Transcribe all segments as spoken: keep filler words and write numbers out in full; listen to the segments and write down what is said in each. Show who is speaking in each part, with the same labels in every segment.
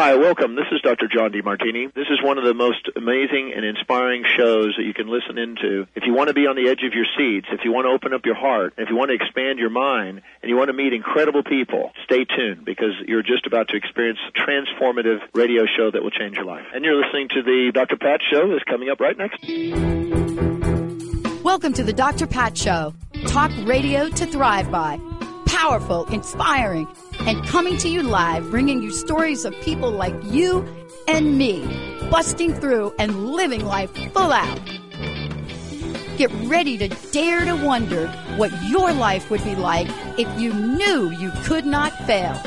Speaker 1: Hi, welcome. This is Doctor John DeMartini. This is one of the most amazing and inspiring shows that you can listen into. If you want to be on the edge of your seats, if you want to open up your heart, if you want to expand your mind, and you want to meet incredible people, stay tuned because you're just about to experience a transformative radio show that will change your life. And you're listening to the Doctor Pat Show that's coming up right next.
Speaker 2: Welcome to the Doctor Pat Show. Talk radio to thrive by. Powerful, inspiring, and coming to you live, bringing you stories of people like you and me, busting through and living life full out. Get ready to dare to wonder what your life would be like if you knew you could not fail.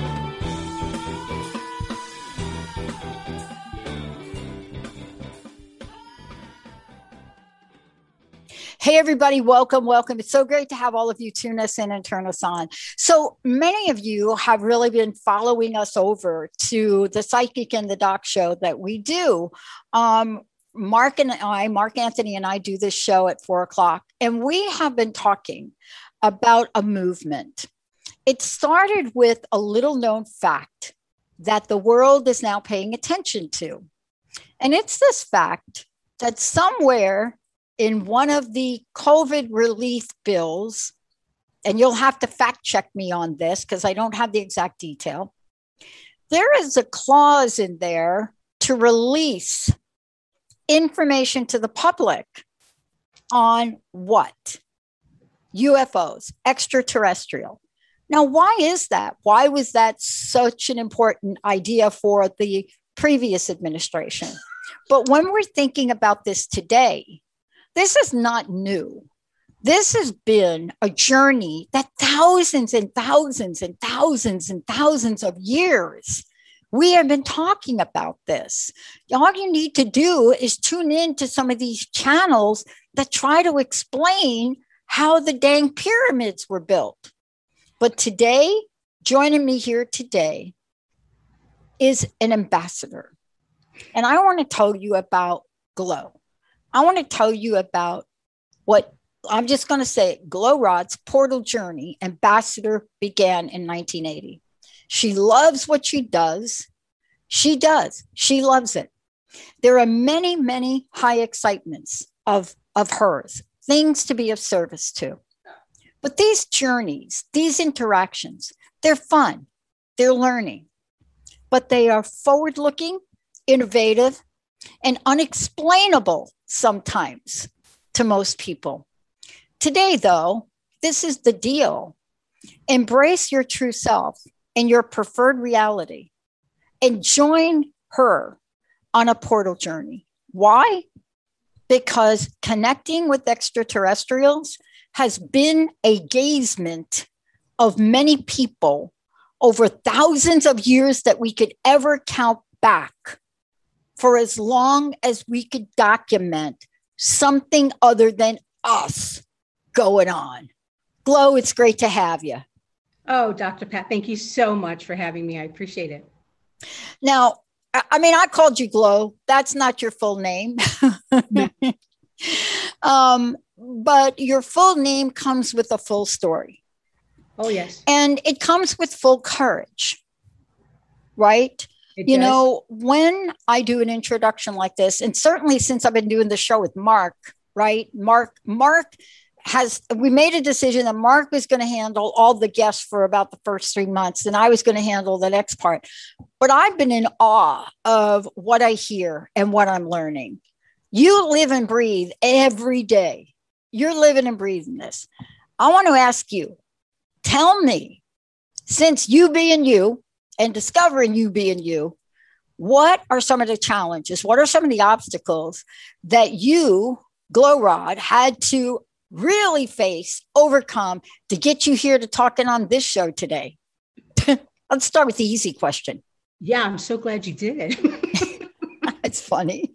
Speaker 2: Hey, everybody, welcome, welcome. It's so great to have all of you tune us in and turn us on. So many of you have really been following us over to the Psychic and the Doc show that we do. Um, Mark and I, Mark Anthony and I do this show at four o'clock, and we have been talking about a movement. It started with a little known fact that the world is now paying attention to. And it's this fact that somewhere in one of the COVID relief bills, and you'll have to fact check me on this because I don't have the exact detail, there is a clause in there to release information to the public on what? U F Os, extraterrestrial. Now, why is that? Why was that such an important idea for the previous administration? But when we're thinking about this today, this is not new. This has been a journey that thousands and thousands and thousands and thousands of years we have been talking about this. All you need to do is tune in to some of these channels that try to explain how the dang pyramids were built. But today, joining me here today is an ambassador. And I want to tell you about GLOW. I want to tell you about what I'm just going to say, GLOW Rod's portal journey ambassador began in nineteen eighty. She loves what she does. She does. She loves it. There are many, many high excitements of, of hers, things to be of service to. But these journeys, these interactions, they're fun. They're learning. But they are forward-looking, innovative, and unexplainable sometimes to most people. Today, though, this is the deal. Embrace your true self and your preferred reality and join her on a portal journey. Why? Because connecting with extraterrestrials has been a gazement of many people over thousands of years that we could ever count back, for as long as we could document something other than us going on. GLOW, it's great to have you.
Speaker 3: Oh, Doctor Pat, thank you so much for having me. I appreciate it.
Speaker 2: Now, I mean, I called you GLOW. That's not your full name. um, but your full name comes with a full story.
Speaker 3: Oh, yes.
Speaker 2: And it comes with full courage, right? It you does. know, when I do an introduction like this, and certainly since I've been doing the show with Mark, right? Mark, Mark has, we made a decision that Mark was going to handle all the guests for about the first three months, and I was going to handle the next part. But I've been in awe of what I hear and what I'm learning. You live and breathe every day. You're living and breathing this. I want to ask you, tell me, since you being you, and discovering you being you, what are some of the challenges? What are some of the obstacles that you, GLOW Rod, had to really face, overcome to get you here to talking on this show today? Let's start with the easy question.
Speaker 3: Yeah, I'm so glad you did.
Speaker 2: It's funny.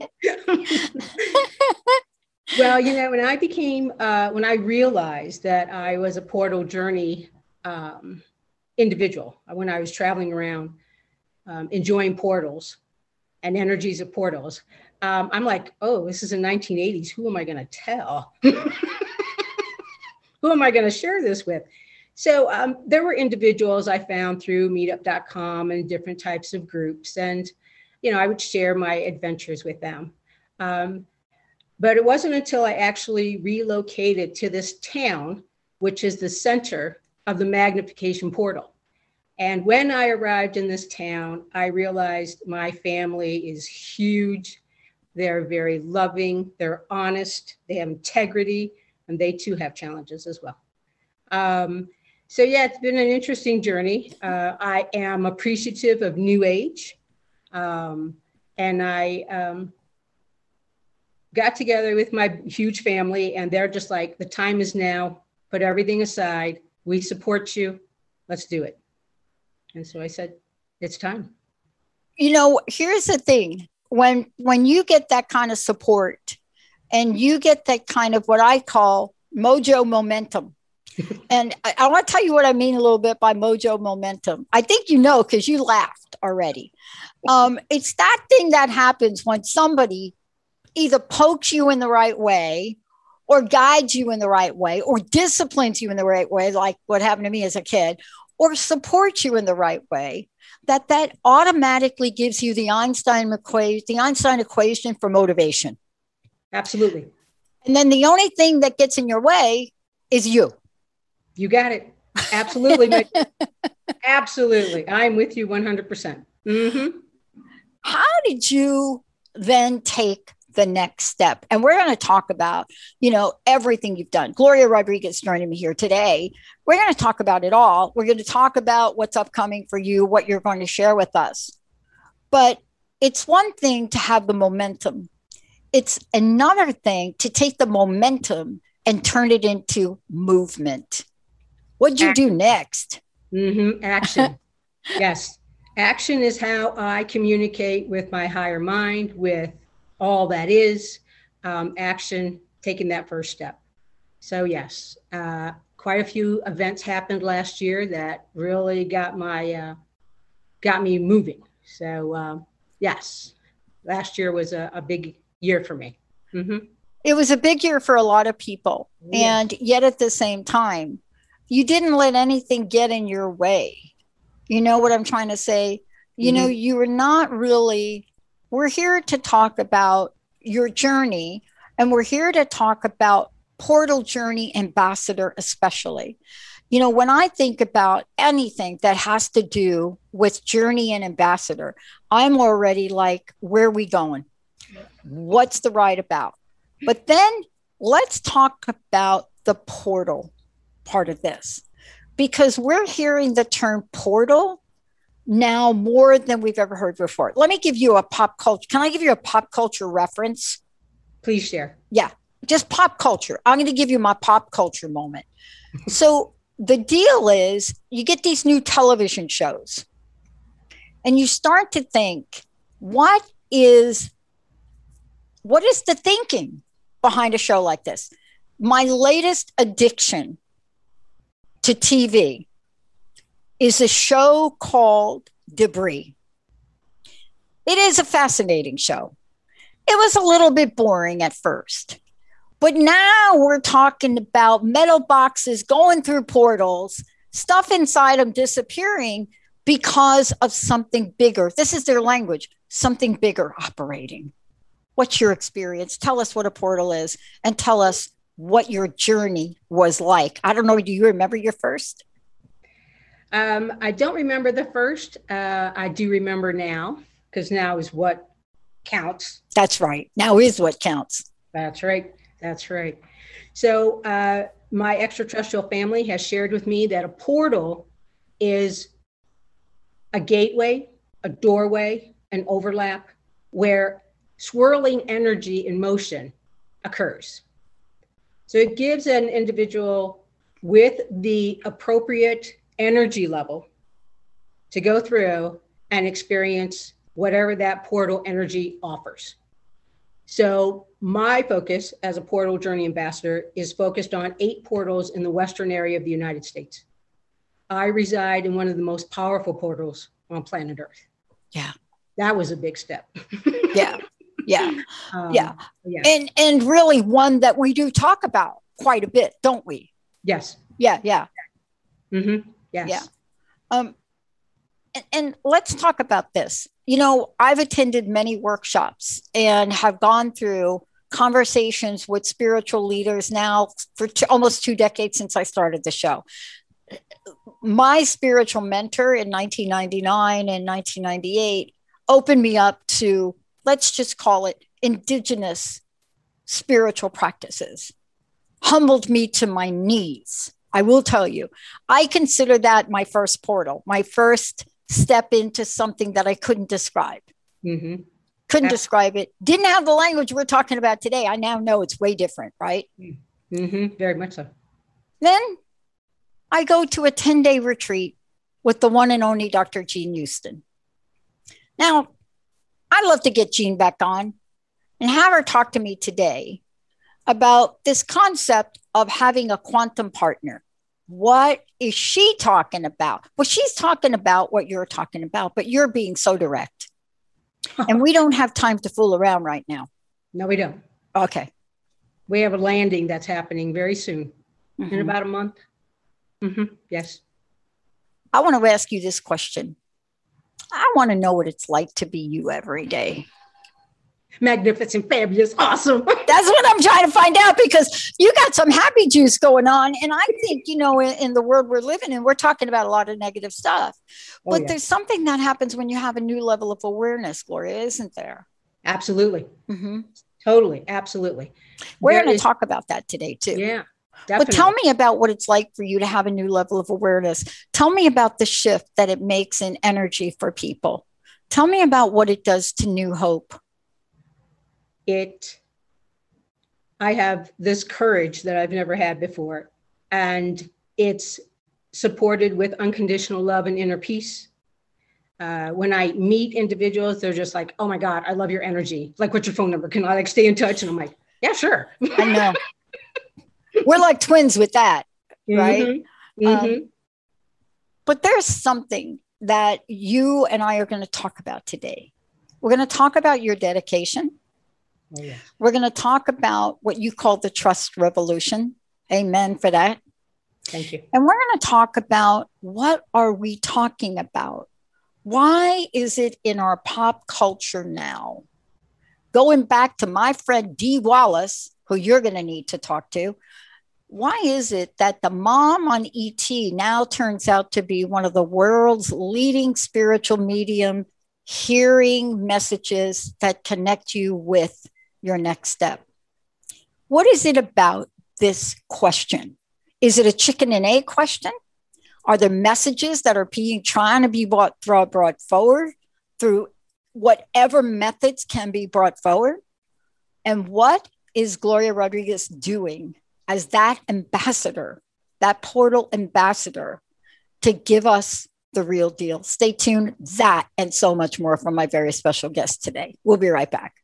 Speaker 3: Well, you know, when I became, uh, when I realized that I was a portal journey um, individual, when I was traveling around um, enjoying portals and energies of portals, um, I'm like, oh, this is the nineteen eighties. Who am I going to tell? Who am I going to share this with? So um, there were individuals I found through meetup dot com and different types of groups. And, you know, I would share my adventures with them. Um, but it wasn't until I actually relocated to this town, which is the center of the magnification portal. And when I arrived in this town, I realized my family is huge. They're very loving, they're honest, they have integrity, and they too have challenges as well. Um, so yeah, it's been an interesting journey. Uh, I am appreciative of New Age. Um, and I um, got together with my huge family, and they're just like, the time is now, put everything aside. We support you, let's do it. And so I said, it's time.
Speaker 2: You know, here's the thing. When, when you get that kind of support and you get that kind of what I call mojo momentum, and I, I want to tell you what I mean a little bit by mojo momentum. I think you know, because you laughed already. Um, it's that thing that happens when somebody either pokes you in the right way or guides you in the right way or disciplines you in the right way, like what happened to me as a kid, or supports you in the right way, that that automatically gives you the Einstein equation, the Einstein equation for motivation.
Speaker 3: Absolutely.
Speaker 2: And then the only thing that gets in your way is you.
Speaker 3: You got it. Absolutely. Absolutely. I'm with you one hundred percent. Mm-hmm.
Speaker 2: How did you then take the next step? And we're going to talk about, you know, everything you've done. Gloria Rodriguez joining me here today. We're going to talk about it all. We're going to talk about what's upcoming for you, what you're going to share with us. But it's one thing to have the momentum. It's another thing to take the momentum and turn it into movement. What'd you
Speaker 3: Action.
Speaker 2: do next?
Speaker 3: Mm-hmm. Action. Yes. Action is how I communicate with my higher mind, with all that is. Um, action, taking that first step. So yes, uh, quite a few events happened last year that really got my uh, got me moving. So um, yes, last year was a, a big year for me. Mm-hmm.
Speaker 2: It was a big year for a lot of people.
Speaker 3: Yes.
Speaker 2: And yet at the same time, you didn't let anything get in your way. You know what I'm trying to say? You mm-hmm. know, you were not really, we're here to talk about your journey, and we're here to talk about Portal Journey Ambassador especially. You know, when I think about anything that has to do with Journey and Ambassador, I'm already like, where are we going? What's the ride about? But then let's talk about the portal part of this, because we're hearing the term portal now more than we've ever heard before. Let me give you a pop culture. Can I give you a pop culture reference?
Speaker 3: Please share.
Speaker 2: Yeah, just pop culture. I'm going to give you my pop culture moment. So the deal is you get these new television shows and you start to think, what is, what is the thinking behind a show like this? My latest addiction to T V is a show called Debris. It is a fascinating show. It was a little bit boring at first, but now we're talking about metal boxes going through portals, stuff inside them disappearing because of something bigger. This is their language, something bigger operating. What's your experience? Tell us what a portal is and tell us what your journey was like. I don't know. Do you remember your first?
Speaker 3: Um, I don't remember the first. Uh, I do remember now, because now is what counts.
Speaker 2: That's right. Now is what counts.
Speaker 3: That's right. That's right. So uh, my extraterrestrial family has shared with me that a portal is a gateway, a doorway, an overlap where swirling energy in motion occurs. So it gives an individual with the appropriate energy level to go through and experience whatever that portal energy offers. So my focus as a Portal Journey Ambassador is focused on eight portals in the western area of the United States. I reside in one of the most powerful portals on planet Earth.
Speaker 2: Yeah.
Speaker 3: That was a big step.
Speaker 2: Yeah. Yeah.
Speaker 3: Um,
Speaker 2: yeah.
Speaker 3: yeah.
Speaker 2: And and really one that we do talk about quite a bit, don't we?
Speaker 3: Yes.
Speaker 2: Yeah. Yeah.
Speaker 3: Mm-hmm. Yes.
Speaker 2: Yeah. Um, and, and let's talk about this. You know, I've attended many workshops and have gone through conversations with spiritual leaders now for t- almost two decades since I started the show. My spiritual mentor in nineteen ninety-nine and nineteen ninety-eight opened me up to, let's just call it, indigenous spiritual practices, humbled me to my knees. I will tell you, I consider that my first portal, my first step into something that I couldn't describe.
Speaker 3: Mm-hmm.
Speaker 2: Couldn't describe it. Didn't have the language we're talking about today. I now know it's way different, right?
Speaker 3: Mm-hmm. Very much so.
Speaker 2: Then I go to a ten-day retreat with the one and only Doctor Jean Houston. Now, I'd love to get Jean back on and have her talk to me today about this concept of having a quantum partner. What is she talking about? Well, she's talking about what you're talking about, but you're being so direct. And we don't have time to fool around right now.
Speaker 3: No, we don't.
Speaker 2: Okay.
Speaker 3: We have a landing that's happening very soon,
Speaker 2: Mm-hmm.
Speaker 3: in about a month. Mm-hmm. Yes.
Speaker 2: I want to ask you this question. I want to know what it's like to be you every day.
Speaker 3: Magnificent, fabulous, awesome.
Speaker 2: That's what I'm trying to find out, because you got some happy juice going on. And I think, you know, in, in the world we're living in, we're talking about a lot of negative stuff. But
Speaker 3: Oh, yeah.
Speaker 2: there's something that happens when you have a new level of awareness, Gloria, isn't there?
Speaker 3: Absolutely.
Speaker 2: Mm-hmm.
Speaker 3: Totally. Absolutely.
Speaker 2: We're
Speaker 3: There
Speaker 2: going to
Speaker 3: is-
Speaker 2: talk about that today, too.
Speaker 3: Yeah.
Speaker 2: But tell
Speaker 3: definitely.
Speaker 2: me about what it's like for you to have a new level of awareness. Tell me about the shift that it makes in energy for people. Tell me about what it does to New Hope.
Speaker 3: It, I have this courage that I've never had before, and it's supported with unconditional love and inner peace. Uh, when I meet individuals, they're just like, oh my God, I love your energy. Like, what's your phone number? Can I like stay in touch? And I'm like, yeah, sure.
Speaker 2: I know. We're like twins with that, right?
Speaker 3: Mm-hmm.
Speaker 2: Um,
Speaker 3: Mm-hmm.
Speaker 2: But there's something that you and I are going to talk about today. We're going to talk about your dedication.
Speaker 3: Oh, yeah.
Speaker 2: We're going to talk about what you call the trust revolution. Amen for that.
Speaker 3: Thank you.
Speaker 2: And we're going to talk about, what are we talking about? Why is it in our pop culture now? Going back to my friend Dee Wallace, who you're going to need to talk to, why is it that the mom on E T now turns out to be one of the world's leading spiritual medium, hearing messages that connect you with your next step? What is it about this question? Is it a chicken and egg question? Are there messages that are being trying to be brought, brought forward through whatever methods can be brought forward? And what is Gloria Rodriguez doing as that ambassador, that portal ambassador, to give us the real deal? Stay tuned. That and so much more from my very special guest today. We'll be right back.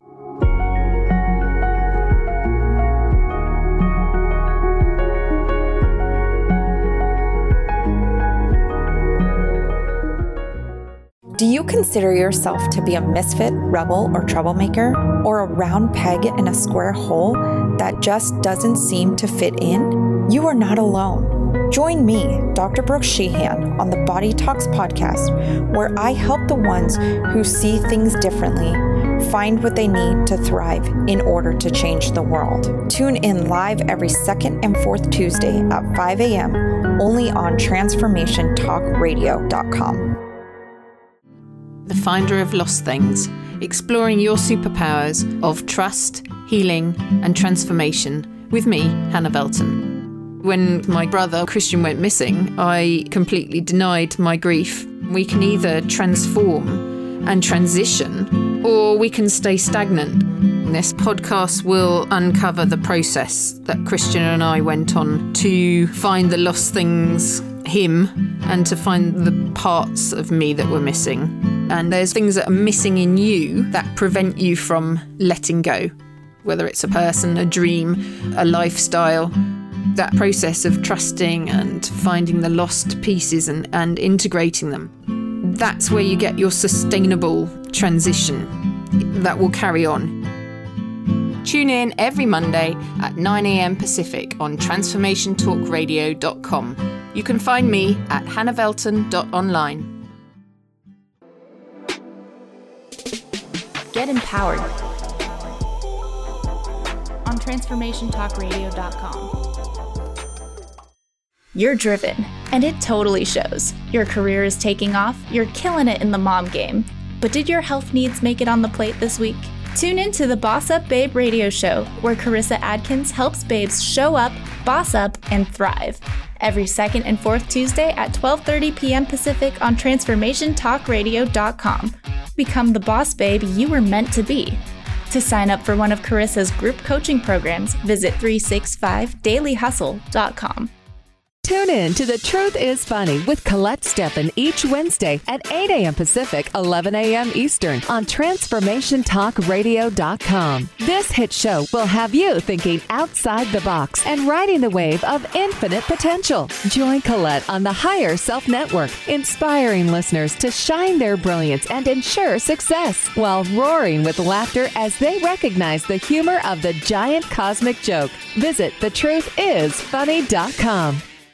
Speaker 4: Do you consider yourself to be a misfit, rebel, or troublemaker, or a round peg in a square hole that just doesn't seem to fit in? You are not alone. Join me, Doctor Brooke Sheehan, on the Body Talks podcast, where I help the ones who see things differently find what they need to thrive in order to change the world. Tune in live every second and fourth Tuesday at five a.m. only on transformation talk radio dot com.
Speaker 5: The Finder of Lost Things, exploring your superpowers of trust, healing, and transformation with me, Hannah Belton. When my brother Christian went missing, I completely denied my grief. We can either transform and transition, or we can stay stagnant. This podcast will uncover the process that Christian and I went on to find the lost things, him, and to find the parts of me that were missing. And there's things that are missing in you that prevent you from letting go, whether it's a person, a dream, a lifestyle. That process of trusting and finding the lost pieces and, and integrating them, that's where you get your sustainable transition that will carry on. Tune in every Monday at nine a.m. Pacific on transformation talk radio dot com. You can find me at hannah velton dot online.
Speaker 6: Get empowered on transformation talk radio dot com. You're driven, and it totally shows. Your career is taking off, you're killing it in the mom game. But did your health needs make it on the plate this week? Tune in to the Boss Up Babe radio show, where Carissa Adkins helps babes show up, boss up, and thrive. Every second and fourth Tuesday at twelve thirty p.m. Pacific on transformation talk radio dot com. Become the boss babe you were meant to be. To sign up for one of Carissa's group coaching programs, visit three sixty-five daily hustle dot com.
Speaker 7: Tune in to The Truth is Funny with Colette Steffen each Wednesday at eight a.m. Pacific, eleven a.m. Eastern on transformation talk radio dot com. This hit show will have you thinking outside the box and riding the wave of infinite potential. Join Colette on the Higher Self Network, inspiring listeners to shine their brilliance and ensure success while roaring with laughter as they recognize the humor of the giant cosmic joke. Visit the truth is funny dot com.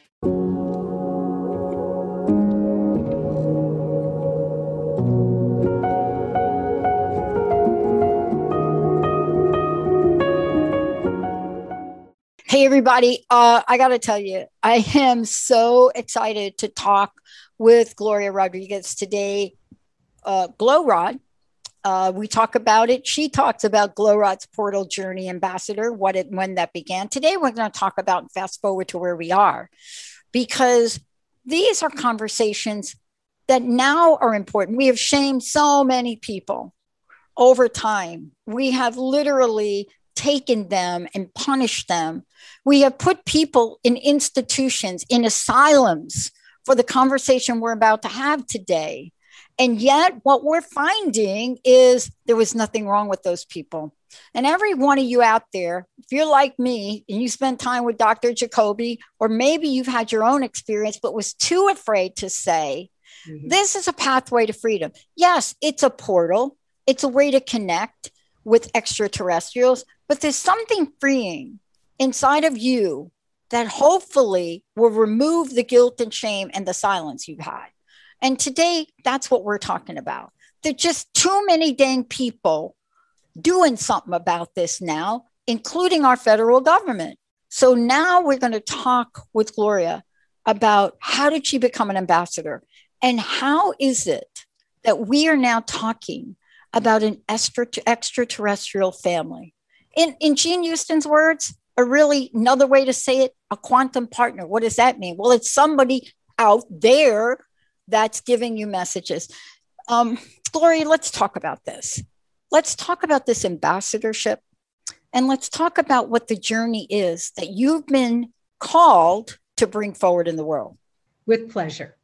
Speaker 2: Hey, everybody. Uh, I got to tell you, I am so excited to talk with Gloria Rodriguez today. Uh, GlowRod. Uh, we talk about it. She talks about GlowRod's Portal Journey Ambassador, what it, when that began. Today, we're going to talk about fast forward to where we are, because these are conversations that now are important. We have shamed so many people over time. We have literally taken them and punished them. We have put people in institutions, in asylums for the conversation we're about to have today. And yet what we're finding is there was nothing wrong with those people. And every one of you out there, if you're like me and you spend time with Doctor Jacoby, or maybe you've had your own experience, but was too afraid to say, mm-hmm. This is a pathway to freedom. Yes, it's a portal. It's a way to connect with extraterrestrials, but there's something freeing inside of you that hopefully will remove the guilt and shame and the silence you've had. And today, that's what we're talking about. There's just too many dang people doing something about this now, including our federal government. So now we're going to talk with Gloria about how did she become an ambassador, and how is it that we are now talking about an extra, extraterrestrial family. In, in Jean Houston's words, a really another way to say it, a quantum partner. What does that mean? Well, it's somebody out there that's giving you messages. Um, Gloria, let's talk about this. Let's talk about this ambassadorship, and let's talk about what the journey is that you've been called to bring forward in the world.
Speaker 3: With pleasure.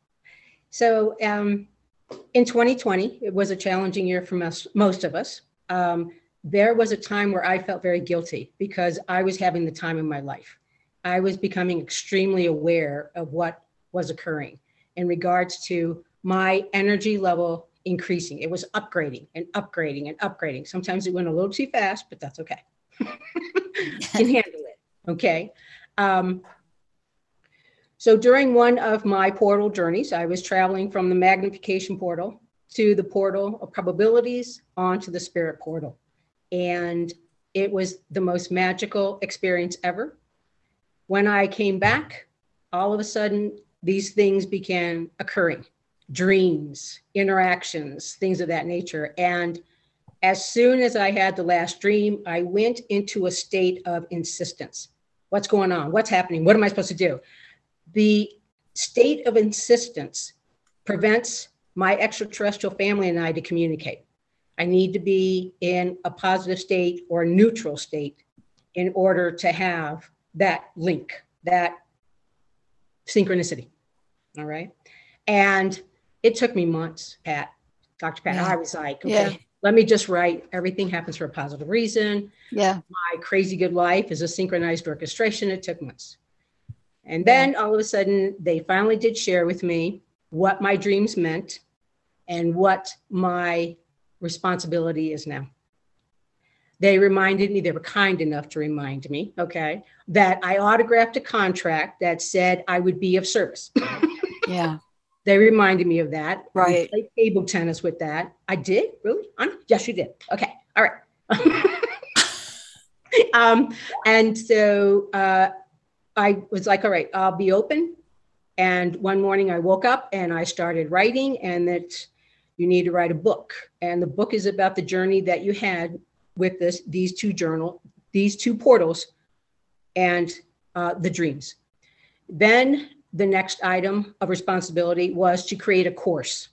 Speaker 3: So um, in twenty twenty, it was a challenging year for most, most of us. Um, there was a time where I felt very guilty because I was having the time of my life. I was becoming extremely aware of what was occurring in regards to my energy level increasing. It was upgrading and upgrading and upgrading. Sometimes it went a little too fast, but that's okay. Can handle it. Okay. Um, so during one of my portal journeys, I was traveling from the magnification portal to the portal of probabilities onto the spirit portal. And it was the most magical experience ever. When I came back, all of a sudden, these things began occurring, dreams, interactions, things of that nature. And as soon as I had the last dream, I went into a state of insistence. What's going on? What's happening? What am I supposed to do? The state of insistence prevents my extraterrestrial family and I to communicate. I need to be in a positive state or a neutral state in order to have that link, that synchronicity. All right. And it took me months, Pat, Doctor Pat. Yeah. I was like, okay, yeah. Let me just write. Everything happens for a positive reason.
Speaker 2: Yeah.
Speaker 3: My crazy good life is a synchronized orchestration. It took months. And then yeah. all of a sudden, they finally did share with me what my dreams meant and what my responsibility is now. They reminded me, they were kind enough to remind me, okay, that I autographed a contract that said I would be of service.
Speaker 2: Yeah.
Speaker 3: They reminded me of that.
Speaker 2: Right.
Speaker 3: We played table tennis with that. I did? Really? I'm, yes, you did. Okay. All right. um, and so uh, I was like, all right, I'll be open. And one morning I woke up and I started writing, and that you need to write a book. And the book is about the journey that you had with this, these two journal, these two portals and uh, the dreams. Then the next item of responsibility was to create a course.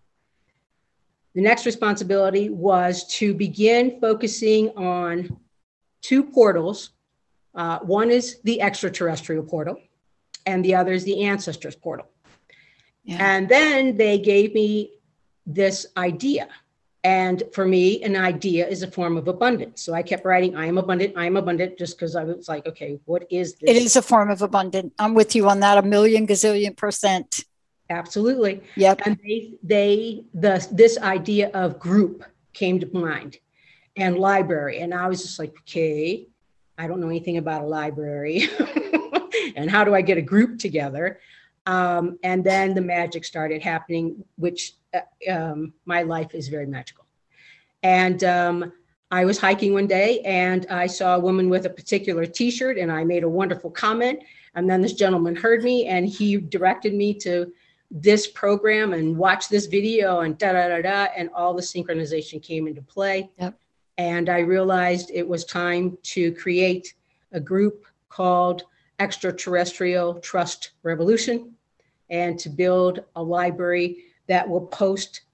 Speaker 3: The next responsibility was to begin focusing on two portals. Uh, one is the extraterrestrial portal, and the other is the ancestors portal. Yeah. And then they gave me this idea. And for me, an idea is a form of abundance. So I kept writing, I am abundant, I am abundant, just because I was like, okay, what is this?
Speaker 2: It is a form of abundance. I'm with you on that, a million gazillion percent.
Speaker 3: Absolutely.
Speaker 2: Yep.
Speaker 3: And they, they, the, this idea of group came to mind, and library. And I was just like, okay, I don't know anything about a library. And how do I get a group together? Um, and then the magic started happening, which uh, um, my life is very magical. And um, I was hiking one day and I saw a woman with a particular t-shirt, and I made a wonderful comment. And then this gentleman heard me and he directed me to this program and watch this video and da da da da. And all the synchronization came into play.
Speaker 2: Yep.
Speaker 3: And I realized it was time to create a group called Extraterrestrial Trust Revolution, and to build a library that will post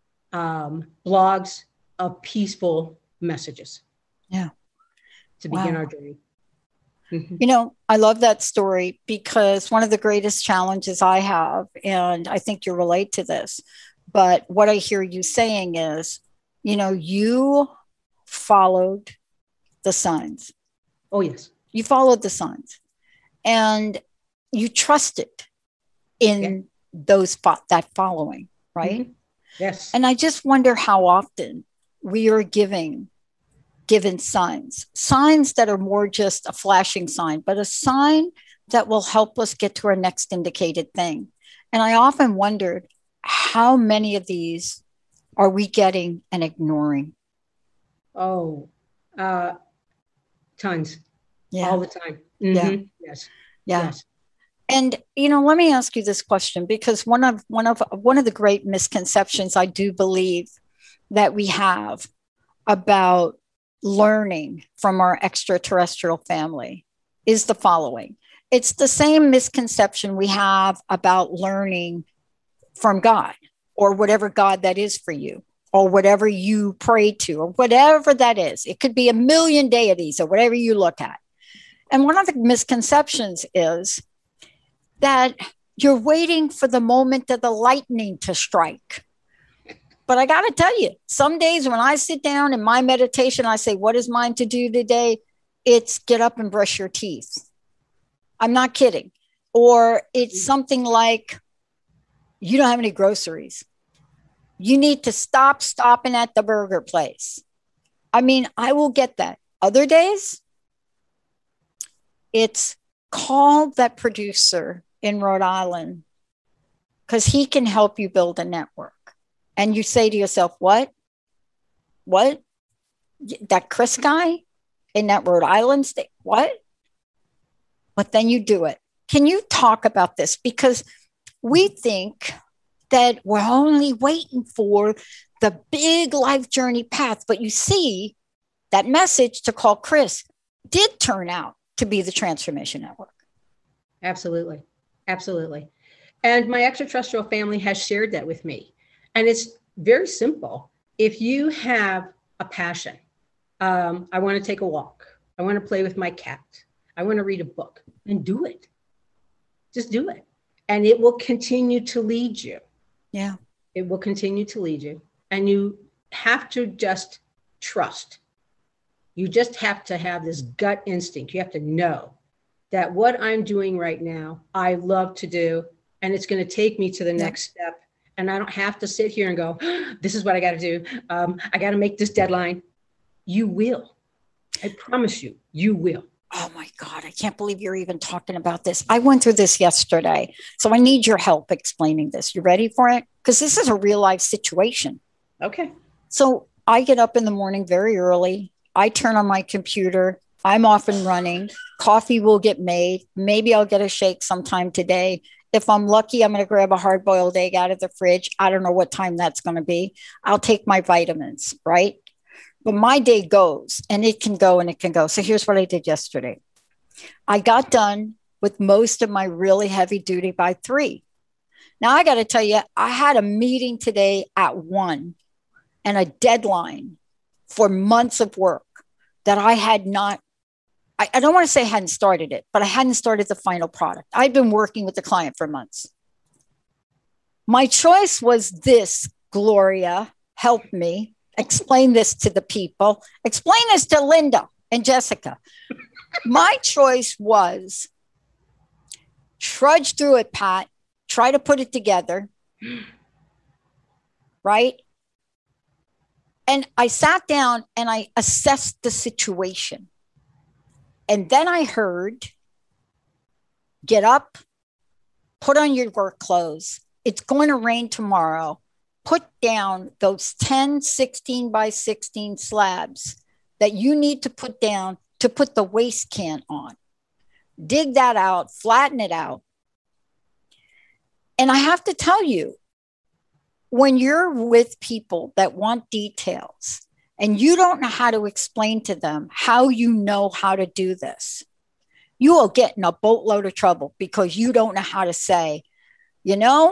Speaker 3: um, blogs of peaceful messages.
Speaker 2: Yeah.
Speaker 3: To begin
Speaker 2: Wow.
Speaker 3: our journey. Mm-hmm.
Speaker 2: You know, I love that story, because one of the greatest challenges I have, and I think you relate to this, but what I hear you saying is, you know, you followed the signs.
Speaker 3: Oh, yes.
Speaker 2: You followed the signs, and you trusted in
Speaker 3: Yeah.
Speaker 2: those fo- that following, right?
Speaker 3: Mm-hmm. Yes.
Speaker 2: And I just wonder how often we are giving given signs, signs that are more just a flashing sign, but a sign that will help us get to our next indicated thing. And I often wondered, how many of these are we getting and ignoring?
Speaker 3: Oh, uh, tons.
Speaker 2: Yeah.
Speaker 3: All the time. Mm-hmm.
Speaker 2: Yeah.
Speaker 3: Yes.
Speaker 2: Yeah.
Speaker 3: Yes.
Speaker 2: And, you know, let me ask you this question, because one of one of one of the great misconceptions I do believe that we have about learning from our extraterrestrial family is the following. It's the same misconception we have about learning from God, or whatever God that is for you, or whatever you pray to, or whatever that is. It could be a million deities or whatever you look at. And one of the misconceptions is that you're waiting for the moment of the lightning to strike. But I got to tell you, some days when I sit down in my meditation, I say, what is mine to do today? It's get up and brush your teeth. I'm not kidding. Or it's something like, you don't have any groceries. You need to stop stopping at the burger place. I mean, I will get that. Other days, it's call that producer in Rhode Island, because he can help you build a network. And you say to yourself, what? What? That Chris guy in that Rhode Island state? What? But then you do it. Can you talk about this? Because we think that we're only waiting for the big life journey path. But you see, that message to call Chris did turn out to be the Transformation Network.
Speaker 3: Absolutely. Absolutely. And my extraterrestrial family has shared that with me. And it's very simple. If you have a passion, um, I want to take a walk. I want to play with my cat. I want to read a book, and do it. Just do it. And it will continue to lead you.
Speaker 2: Yeah.
Speaker 3: It will continue to lead you. And you have to just trust. You just have to have this gut instinct. You have to know that what I'm doing right now, I love to do, and it's going to take me to the next step. And I don't have to sit here and go, this is what I got to do. Um, I got to make this deadline. You will. I promise you, you will.
Speaker 2: Oh my God, I can't believe you're even talking about this. I went through this yesterday. So I need your help explaining this. You ready for it? Because this is a real life situation.
Speaker 3: Okay.
Speaker 2: So I get up in the morning very early. I turn on my computer. I'm off and running. Coffee will get made. Maybe I'll get a shake sometime today. If I'm lucky, I'm going to grab a hard boiled egg out of the fridge. I don't know what time that's going to be. I'll take my vitamins, right? But my day goes and it can go and it can go. So here's what I did yesterday. I got done with most of my really heavy duty by three. Now I got to tell you, I had a meeting today at one and a deadline for months of work that I had not, I, I don't want to say I hadn't started it, but I hadn't started the final product. I'd been working with the client for months. My choice was this, Gloria, help me. Explain this to the people. Explain this to Linda and Jessica. My choice was trudge through it, Pat. Try to put it together. Right? And I sat down and I assessed the situation. And then I heard, get up, put on your work clothes. It's going to rain tomorrow. Put down those ten, sixteen by sixteen slabs that you need to put down to put the waste can on. Dig that out, flatten it out. And I have to tell you, when you're with people that want details and you don't know how to explain to them how you know how to do this, you will get in a boatload of trouble because you don't know how to say, you know,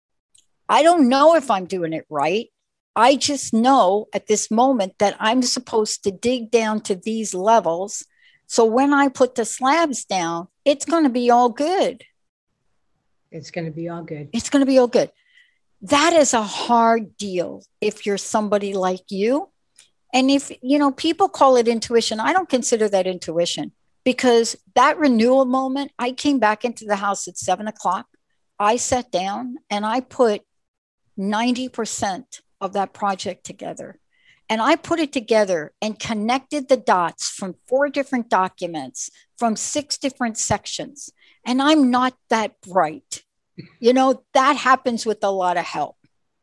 Speaker 2: I don't know if I'm doing it right. I just know at this moment that I'm supposed to dig down to these levels. So when I put the slabs down, it's going to be all good.
Speaker 3: It's going to be all good.
Speaker 2: It's going to be all good. That is a hard deal if you're somebody like you. And if, you know, people call it intuition, I don't consider that intuition because that renewal moment, I came back into the house at seven o'clock. I sat down and I put ninety percent of that project together. And I put it together and connected the dots from four different documents from six different sections. And I'm not that bright. You know, that happens with a lot of help.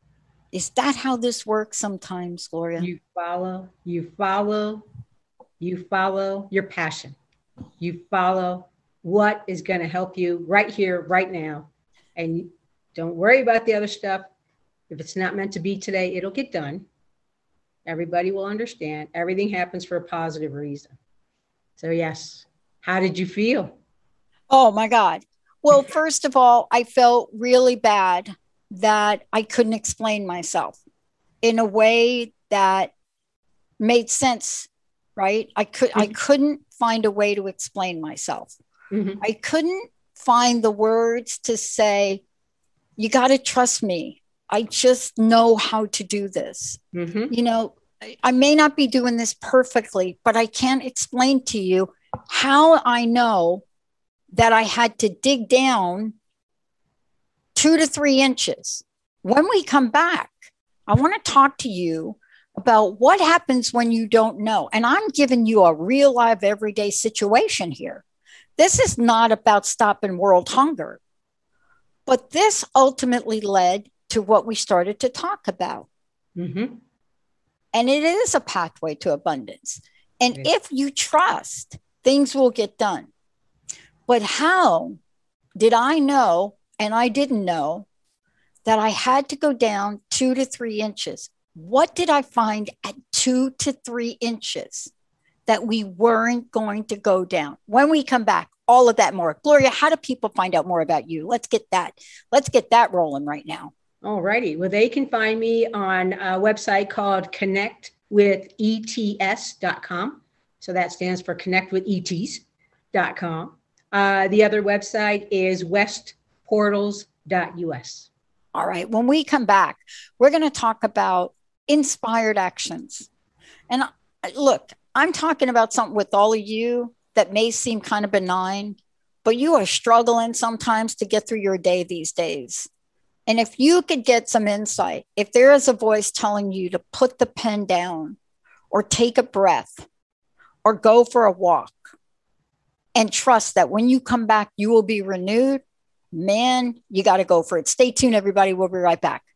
Speaker 2: Is that how this works sometimes, Gloria?
Speaker 3: You follow, you follow, you follow your passion. You follow what is going to help you right here, right now. And don't worry about the other stuff. If it's not meant to be today, it'll get done. Everybody will understand. Everything happens for a positive reason. So yes, how did you feel?
Speaker 2: Oh my God. Well, first of all, I felt really bad that I couldn't explain myself in a way that made sense, right? I could, mm-hmm. I couldn't find a way to explain myself. Mm-hmm. I couldn't find the words to say, you got to trust me. I just know how to do this. Mm-hmm. You know, I may not be doing this perfectly, but I can't explain to you how I know that I had to dig down two to three inches. When we come back, I want to talk to you about what happens when you don't know. And I'm giving you a real live everyday situation here. This is not about stopping world hunger, but this ultimately led to what we started to talk about. Mm-hmm. And it is a pathway to abundance. And yes. If you trust, things will get done. But how did I know, and I didn't know, that I had to go down two to three inches? What did I find at two to three inches that we weren't going to go down? When we come back, all of that more. Gloria, how do people find out more about you? Let's get that. Let's get that rolling right now.
Speaker 3: All righty. Well, they can find me on a website called connect with E T S dot com. So that stands for connect with E Ts dot com. Uh, the other website is west portals dot U S.
Speaker 2: All right. When we come back, we're going to talk about inspired actions. And look, I'm talking about something with all of you that may seem kind of benign, but you are struggling sometimes to get through your day these days. And if you could get some insight, if there is a voice telling you to put the pen down or take a breath or go for a walk and trust that when you come back, you will be renewed. Man, you got to go for it. Stay tuned, everybody. We'll be right back.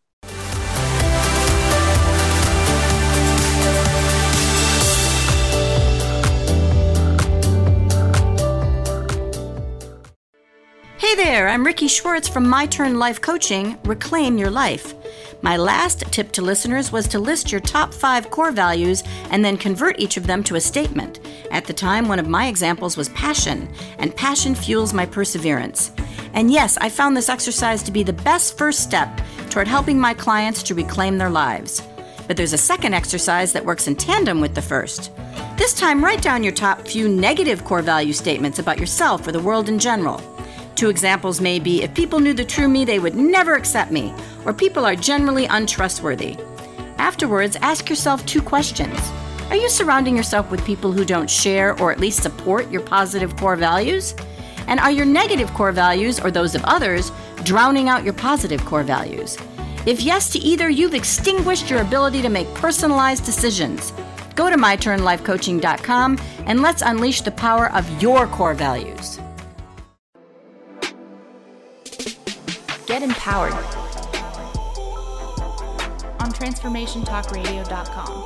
Speaker 8: Hey there, I'm Ricky Schwartz from My Turn Life Coaching, Reclaim Your Life. My last tip to listeners was to list your top five core values and then convert each of them to a statement. At the time, one of my examples was passion, and passion fuels my perseverance. And yes, I found this exercise to be the best first step toward helping my clients to reclaim their lives. But there's a second exercise that works in tandem with the first. This time, write down your top few negative core value statements about yourself or the world in general. Two examples may be, if people knew the true me, they would never accept me, or people are generally untrustworthy. Afterwards, ask yourself two questions. Are you surrounding yourself with people who don't share or at least support your positive core values? And are your negative core values, or those of others, drowning out your positive core values? If yes to either, you've extinguished your ability to make personalized decisions. Go to my turn life coaching dot com and let's unleash the power of your core values.
Speaker 6: Get empowered on transformation talk radio dot com.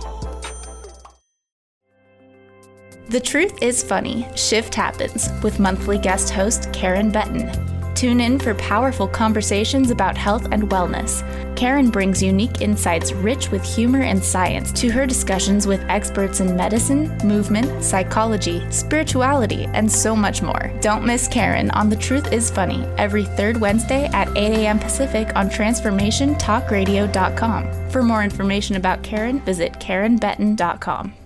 Speaker 6: The Truth is Funny. Shift Happens with monthly guest host Karen Benton. Tune in for powerful conversations about health and wellness. Karen brings unique insights rich with humor and science to her discussions with experts in medicine, movement, psychology, spirituality, and so much more. Don't miss Karen on The Truth is Funny every third Wednesday at eight a.m. Pacific on transformation talk radio dot com. For more information about Karen, visit karen benton dot com.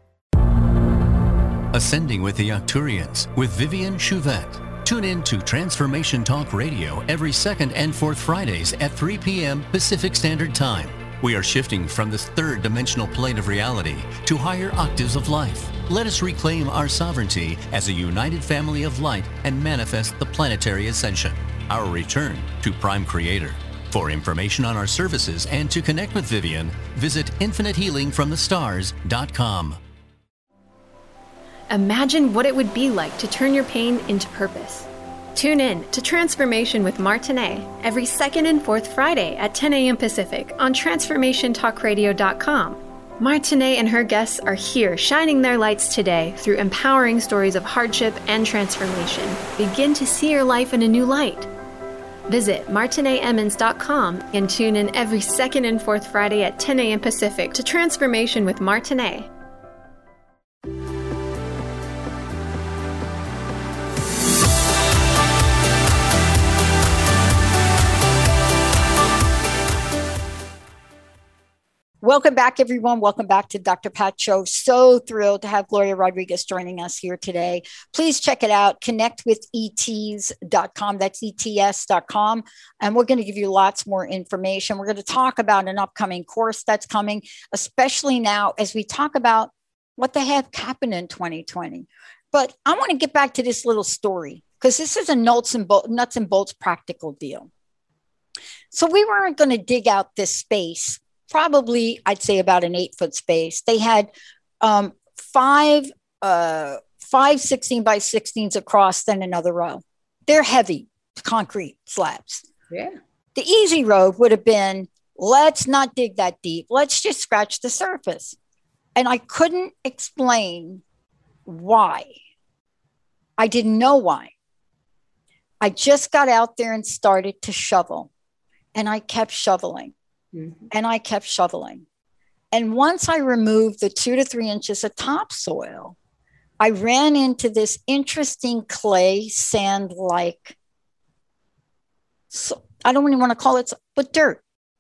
Speaker 9: Ascending with the Arcturians with Vivian Chouvette. Tune in to Transformation Talk Radio every second and fourth Fridays at three p.m. Pacific Standard Time. We are shifting from this third dimensional plane of reality to higher octaves of life. Let us reclaim our sovereignty as a united family of light and manifest the planetary ascension, our return to Prime Creator. For information on our services and to connect with Vivian, visit infinite healing from the stars dot com.
Speaker 10: Imagine what it would be like to turn your pain into purpose. Tune in to Transformation with Martinet every second and fourth Friday at ten a.m. Pacific on transformation talk radio dot com. Martinet and her guests are here shining their lights today through empowering stories of hardship and transformation. Begin to see your life in a new light. Visit martinet emmons dot com and tune in every second and fourth Friday at ten a.m. Pacific to Transformation with Martinet.
Speaker 2: Welcome back, everyone. Welcome back to Doctor Pat Show. So thrilled to have Gloria Rodriguez joining us here today. Please check it out, connect with E T S dot com. That's E T S dot com. And we're going to give you lots more information. We're going to talk about an upcoming course that's coming, especially now as we talk about what the heck happened in twenty twenty. But I want to get back to this little story because this is a nuts and, bolts, nuts and bolts practical deal. So we weren't going to dig out this space. Probably, I'd say about an eight foot space. They had um, five, uh, five sixteen by sixteens across, then another row. They're heavy concrete slabs.
Speaker 3: Yeah.
Speaker 2: The easy road would have been, let's not dig that deep. Let's just scratch the surface. And I couldn't explain why. I didn't know why. I just got out there and started to shovel. And I kept shoveling. Mm-hmm. And I kept shoveling. And once I removed the two to three inches of topsoil, I ran into this interesting clay sand-like, so I don't even want to call it, but dirt.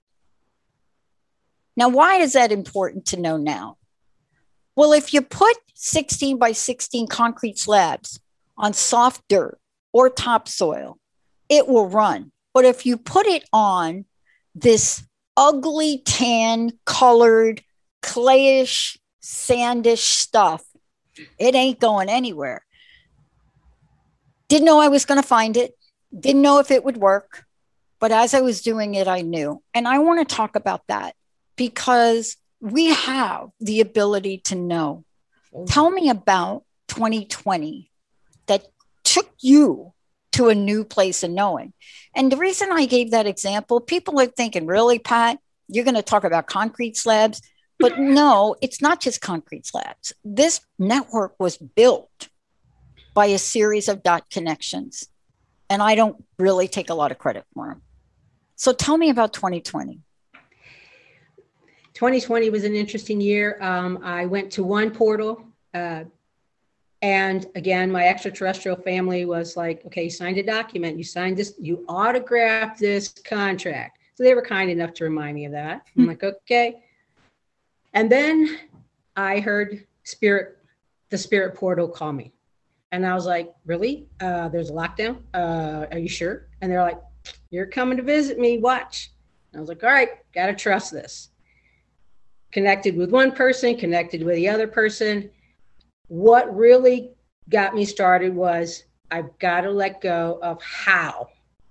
Speaker 2: Now, why is that important to know now? Well, if you put sixteen by sixteen concrete slabs on soft dirt or topsoil, it will run. But if you put it on this ugly tan colored clayish sandish stuff, it ain't going anywhere. Didn't know I was going to find it. Didn't know if it would work. But as I was doing it, I knew. And I want to talk about that because we have the ability to know. Tell me about twenty twenty that took you to a new place of knowing. And the reason I gave that example, people are thinking, really, Pat, you're going to talk about concrete slabs? But no, it's not just concrete slabs. This network was built by a series of dot connections. And I don't really take a lot of credit for them. So tell me about twenty twenty.
Speaker 3: twenty twenty was an interesting year. Um, I went to one portal. Uh, and again, my extraterrestrial family was like, okay, you signed a document. You signed this, you autographed this contract. So they were kind enough to remind me of that. I'm mm-hmm. like, okay. And then I heard spirit, the spirit portal call me. And I was like, really? Uh, there's a lockdown? Uh, are you sure? And they're like, you're coming to visit me, watch. And I was like, all right, got to trust this. Connected with one person, connected with the other person. What really got me started was I've got to let go of how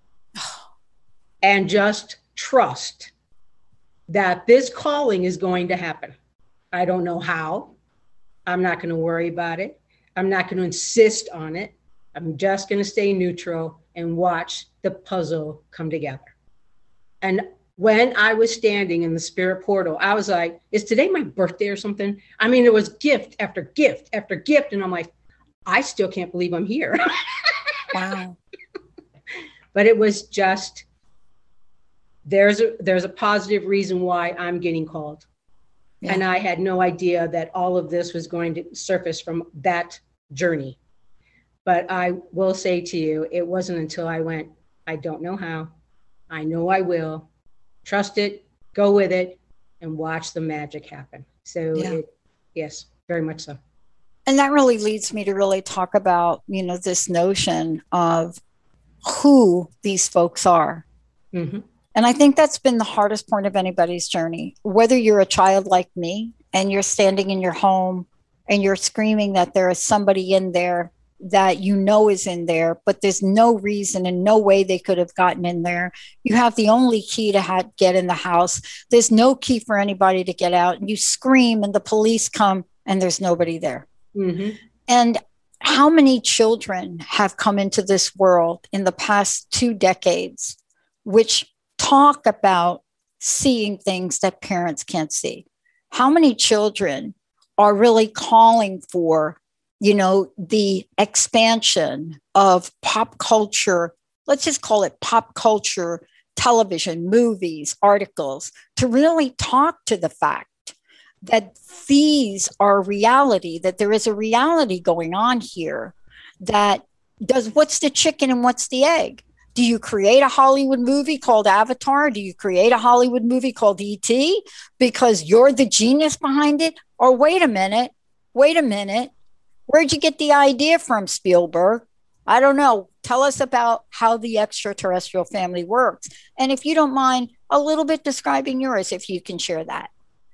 Speaker 3: and just trust that this calling is going to happen. I don't know how. I'm not going to worry about it. I'm not going to insist on it. I'm just going to stay neutral and watch the puzzle come together. And when I was standing in the spirit portal, I was like, is today my birthday or something? I mean, it was gift after gift after gift. And I'm like, I still can't believe I'm here.
Speaker 2: Wow.
Speaker 3: But it was just, there's a, there's a positive reason why I'm getting called. Yeah. And I had no idea that all of this was going to surface from that journey. But I will say to you, it wasn't until I went, I don't know how. I know I will. Trust it, go with it, and watch the magic happen. So yeah. it, yes, very much so.
Speaker 2: And that really leads me to really talk about, you know, this notion of who these folks are. Mm-hmm. And I think that's been the hardest point of anybody's journey. Whether you're a child like me and you're standing in your home and you're screaming that there is somebody in there that you know is in there, but there's no reason and no way they could have gotten in there. You have the only key to ha- get in the house. There's no key for anybody to get out. And you scream and the police come and there's nobody there. Mm-hmm. And how many children have come into this world in the past two decades, which talk about seeing things that parents can't see? How many children are really calling for, you know, the expansion of pop culture, let's just call it pop culture, television, movies, articles, to really talk to the fact that these are reality, that there is a reality going on here that does, what's the chicken and what's the egg? Do you create a Hollywood movie called Avatar? Do you create a Hollywood movie called E T because you're the genius behind it? Or wait a minute, wait a minute. Where'd you get the idea from, Spielberg? I don't know. Tell us about how the extraterrestrial family works. And if you don't mind, a little bit describing yours, if you can share that.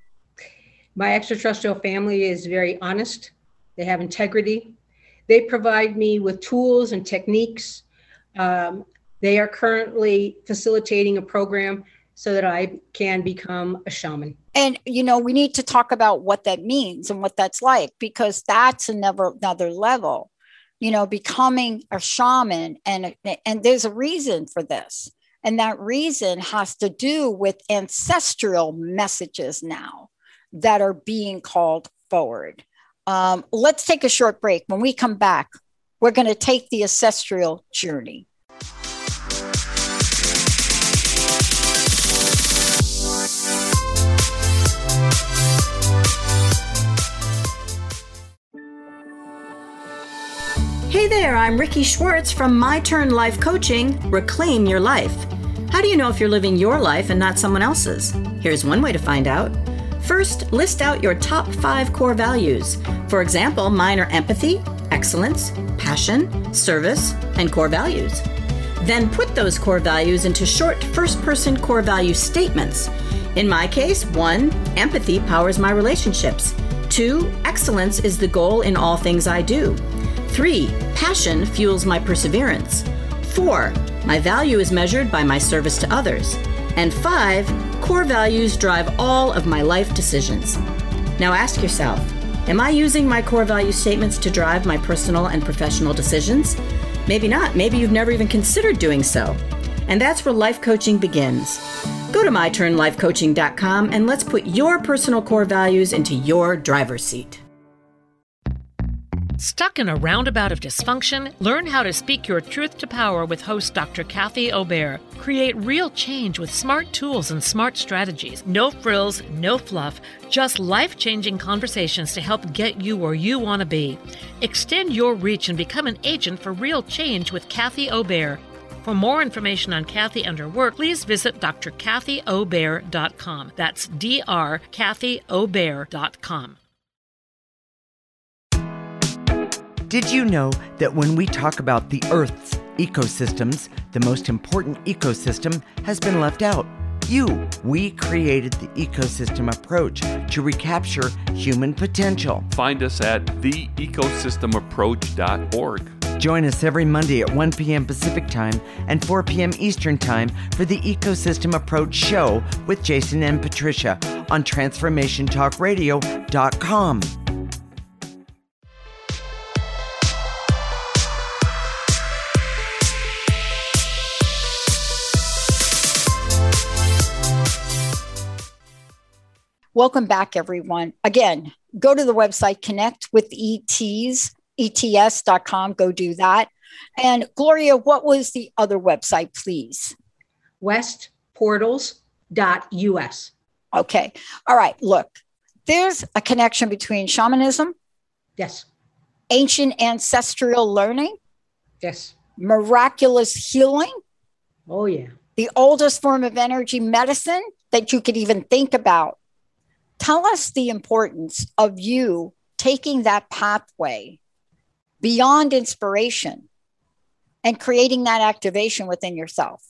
Speaker 3: My extraterrestrial family is very honest. They have integrity. They provide me with tools and techniques. Um, they are currently facilitating a program so that I can become a shaman.
Speaker 2: And, you know, we need to talk about what that means and what that's like, because that's another, another level, you know, becoming a shaman. And, and there's a reason for this. And that reason has to do with ancestral messages now that are being called forward. Um, let's take a short break. When we come back, we're going to take the ancestral journey.
Speaker 8: Hey there, I'm Ricky Schwartz from My Turn Life Coaching, Reclaim Your Life. How do you know if you're living your life and not someone else's? Here's one way to find out. First, list out your top five core values. For example, mine are empathy, excellence, passion, service, and core values. Then put those core values into short first-person core value statements. In my case, one, empathy powers my relationships. Two, excellence is the goal in all things I do. Three, passion fuels my perseverance. Four, my value is measured by my service to others. And five, core values drive all of my life decisions. Now ask yourself, Am I using my core value statements to drive my personal and professional decisions? Maybe not. Maybe you've never even considered doing so. And that's where life coaching begins. Go to my turn life coaching dot com and let's put your personal core values into your driver's seat.
Speaker 11: Stuck in a roundabout of dysfunction? Learn how to speak your truth to power with host Doctor Kathy Obear. Create real change with smart tools and smart strategies. No frills, no fluff, just life-changing conversations to help get you where you want to be. Extend your reach and become an agent for real change with Kathy Obear. For more information on Kathy and her work, please visit d r kathy obear dot com. That's D R kathy obear dot com.
Speaker 12: Did you know that when we talk about the Earth's ecosystems, the most important ecosystem has been left out? You. We created the ecosystem approach to recapture human potential.
Speaker 13: Find us at the ecosystem approach dot org.
Speaker 12: Join us every Monday at one p.m. Pacific Time and four p.m. Eastern Time for the Ecosystem Approach Show with Jason and Patricia on transformation talk radio dot com.
Speaker 2: Welcome back, everyone. Again, go to the website, connect with E Ts, E T S dot com. Go do that. And Gloria, what was the other website, please?
Speaker 3: west portals dot U S.
Speaker 2: Okay. All right. Look, there's a connection between shamanism.
Speaker 3: Yes.
Speaker 2: Ancient ancestral learning.
Speaker 3: Yes.
Speaker 2: Miraculous healing.
Speaker 3: Oh, yeah.
Speaker 2: The oldest form of energy medicine that you could even think about. Tell us the importance of you taking that pathway beyond inspiration and creating that activation within yourself.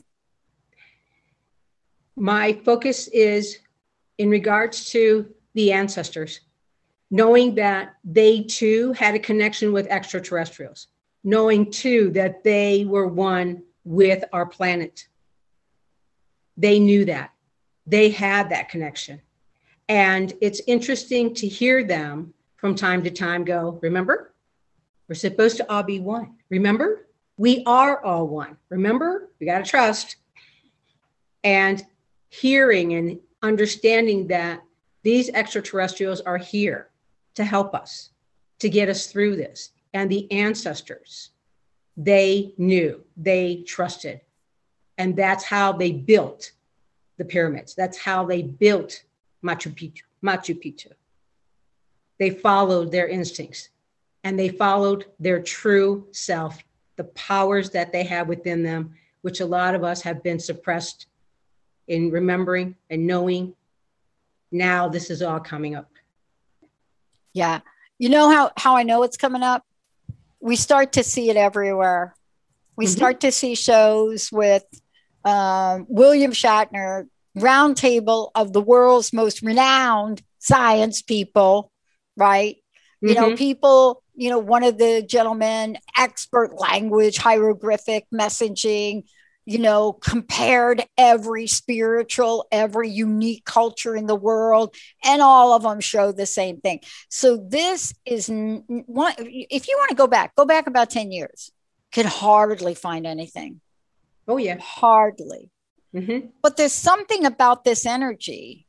Speaker 3: My focus is in regards to the ancestors, knowing that they too had a connection with extraterrestrials, knowing too that they were one with our planet. They knew that. They had that connection. And it's interesting to hear them from time to time go, remember, we're supposed to all be one. Remember, we are all one. Remember, we got to trust. And hearing and understanding that these extraterrestrials are here to help us, to get us through this. And the ancestors, they knew, they trusted. And that's how they built the pyramids. That's how they built Machu Picchu. Machu Picchu. They followed their instincts and they followed their true self, the powers that they have within them, which a lot of us have been suppressed in remembering and knowing. Now this is all coming up.
Speaker 2: Yeah. You know how, how I know it's coming up? We start to see it everywhere. We mm-hmm. start to see shows with um, William Shatner, roundtable of the world's most renowned science people, right? Mm-hmm. You know, people, you know, one of the gentlemen, expert language, hieroglyphic messaging, you know, compared every spiritual, every unique culture in the world, and all of them show the same thing. So this is one, if you want to go back, go back about ten years, could hardly find anything.
Speaker 3: Oh, yeah.
Speaker 2: Hardly.
Speaker 3: Mm-hmm.
Speaker 2: But there's something about this energy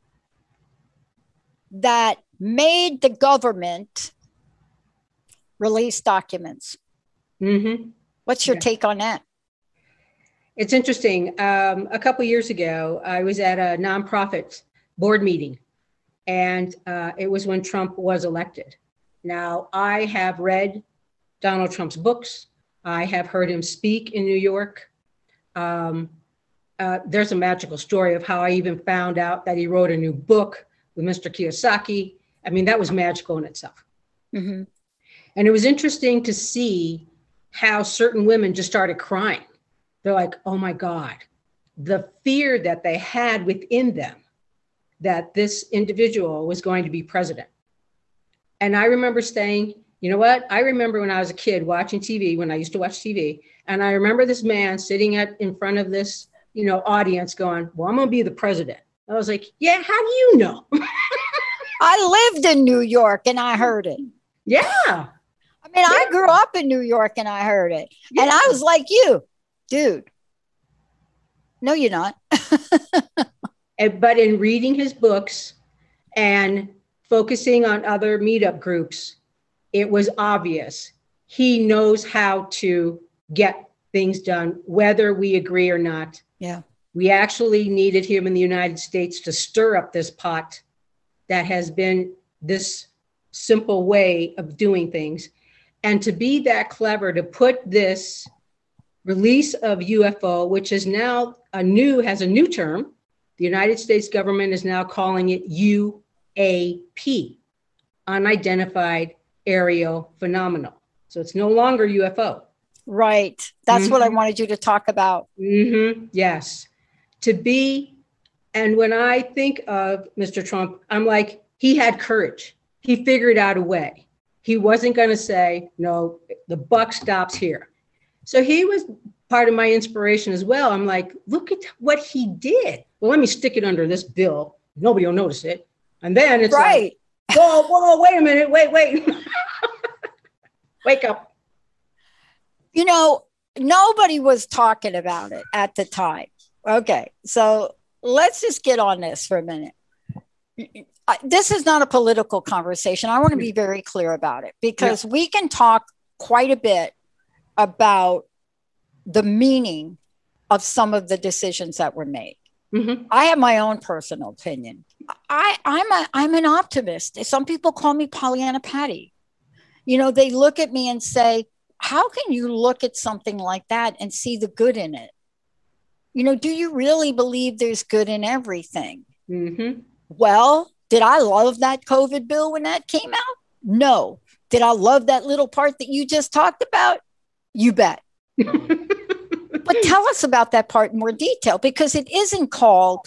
Speaker 2: that made the government release documents.
Speaker 3: Mm-hmm.
Speaker 2: What's your
Speaker 3: yeah.
Speaker 2: take on that?
Speaker 3: It's interesting. Um, a couple of years ago, I was at a nonprofit board meeting, and uh, it was when Trump was elected. Now, I have read Donald Trump's books. I have heard him speak in New York. Um, Uh, there's a magical story of how I even found out that he wrote a new book with Mister Kiyosaki. I mean, that was magical in itself.
Speaker 2: Mm-hmm.
Speaker 3: And it was interesting to see how certain women just started crying. They're like, oh my God, the fear that they had within them that this individual was going to be president. And I remember saying, you know what? I remember when I was a kid watching T V, when I used to watch T V, and I remember this man sitting at in front of this you know, audience going, well, I'm going to be the president. I was like, yeah, how do you know?
Speaker 2: I lived in New York and I heard it.
Speaker 3: Yeah.
Speaker 2: I mean, I grew up in New York and I heard it.
Speaker 3: Yeah.
Speaker 2: And I was like you, dude. No, you're not.
Speaker 3: And, but in reading his books and focusing on other meetup groups, it was obvious. He knows how to get things done, whether we agree or not.
Speaker 2: Yeah.
Speaker 3: We actually needed him in the United States to stir up this pot that has been this simple way of doing things. And to be that clever, to put this release of U F O, which is now a new, has a new term. The United States government is now calling it U A P, Unidentified Aerial Phenomenon. So it's no longer U F O.
Speaker 2: Right. That's mm-hmm. what I wanted you to talk about.
Speaker 3: Mm-hmm. Yes. To be, and when I think of Mister Trump, I'm like, he had courage. He figured out a way. He wasn't going to say, no, the buck stops here. So he was part of my inspiration as well. I'm like, look at what he did. Well, let me stick it under this bill. Nobody will notice it. And then it's
Speaker 2: right.
Speaker 3: like, whoa, whoa, wait a minute. Wait, wait. Wake up.
Speaker 2: You know, nobody was talking about it at the time. Okay. So let's just get on this for a minute. This is not a political conversation. I want to be very clear about it because yeah. we can talk quite a bit about the meaning of some of the decisions that were made. Mm-hmm. I have my own personal opinion. I, I'm a, I'm an optimist. Some people call me Pollyanna Patty. You know, they look at me and say, how can you look at something like that and see the good in it? You know, do you really believe there's good in everything? Mm-hmm. Well, did I love that COVID bill when that came out? No. Did I love that little part that you just talked about? You bet. But tell us about that part in more detail, because it isn't called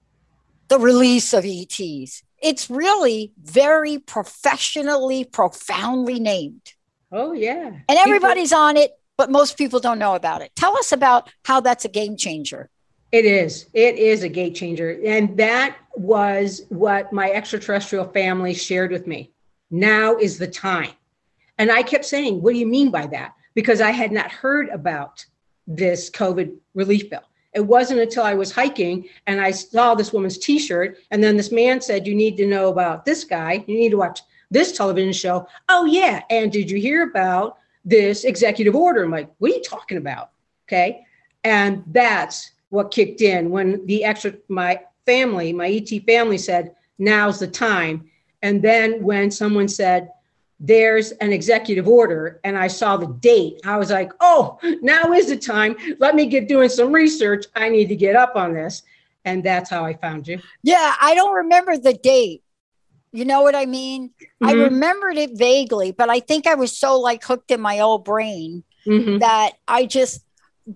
Speaker 2: the release of E Ts. It's really very professionally, profoundly named.
Speaker 3: Oh, yeah.
Speaker 2: And everybody's people- on it, but most people don't know about it. Tell us about how that's a game changer.
Speaker 3: It is. It is a game changer. And that was what my extraterrestrial family shared with me. Now is the time. And I kept saying, what do you mean by that? Because I had not heard about this COVID relief bill. It wasn't until I was hiking and I saw this woman's t-shirt. And then this man said, you need to know about this guy. You need to watch this television show. Oh, yeah. And did you hear about this executive order? I'm like, what are you talking about? Okay. And that's what kicked in when the extra, my family, my E T family said, now's the time. And then when someone said, there's an executive order, and I saw the date, I was like, oh, now is the time. Let me get doing some research. I need to get up on this. And that's how I found you.
Speaker 2: Yeah, I don't remember the date. You know what I mean? Mm-hmm. I remembered it vaguely, but I think I was so like hooked in my old brain mm-hmm. that I just,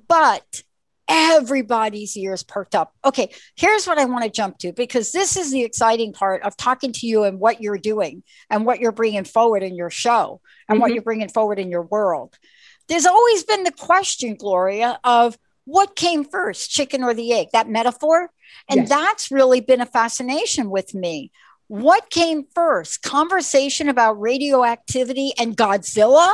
Speaker 2: but everybody's ears perked up. Okay, here's what I want to jump to, because this is the exciting part of talking to you and what you're doing and what you're bringing forward in your show and mm-hmm. what you're bringing forward in your world. There's always been the question, Gloria, of what came first, chicken or the egg, that metaphor. And yes. that's really been a fascination with me. What came first? Conversation about radioactivity and Godzilla?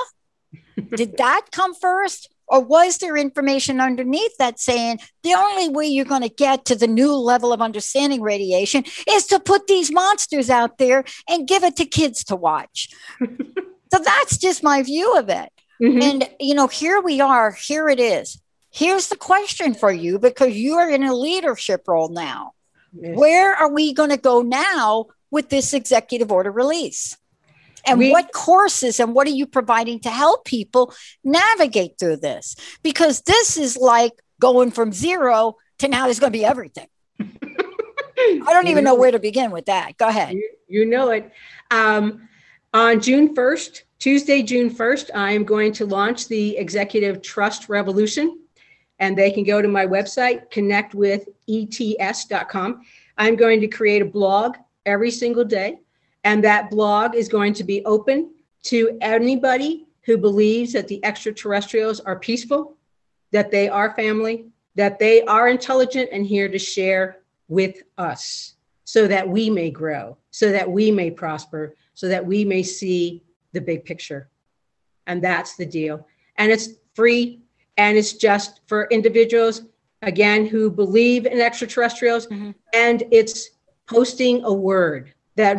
Speaker 2: Did that come first? Or was there information underneath that saying the only way you're going to get to the new level of understanding radiation is to put these monsters out there and give it to kids to watch? So that's just my view of it. Mm-hmm. And, you know, here we are. Here it is. Here's the question for you, because you are in a leadership role now. Yes. Where are we going to go now with this executive order release? And we, what courses and what are you providing to help people navigate through this? Because this is like going from zero to now there's going to be everything. I don't even know where to begin with that. Go ahead.
Speaker 3: You, you know it. Um, on June first, Tuesday, June first, I'm going to launch the Executive Trust Revolution. And they can go to my website, connect with E T S dot com. I'm going to create a blog every single day. And that blog is going to be open to anybody who believes that the extraterrestrials are peaceful, that they are family, that they are intelligent and here to share with us. so that we may grow, so that we may prosper, so that we may see the big picture. And that's the deal. And it's free, and it's just for individuals, again, who believe in extraterrestrials. Mm-hmm. And it's posting a word that.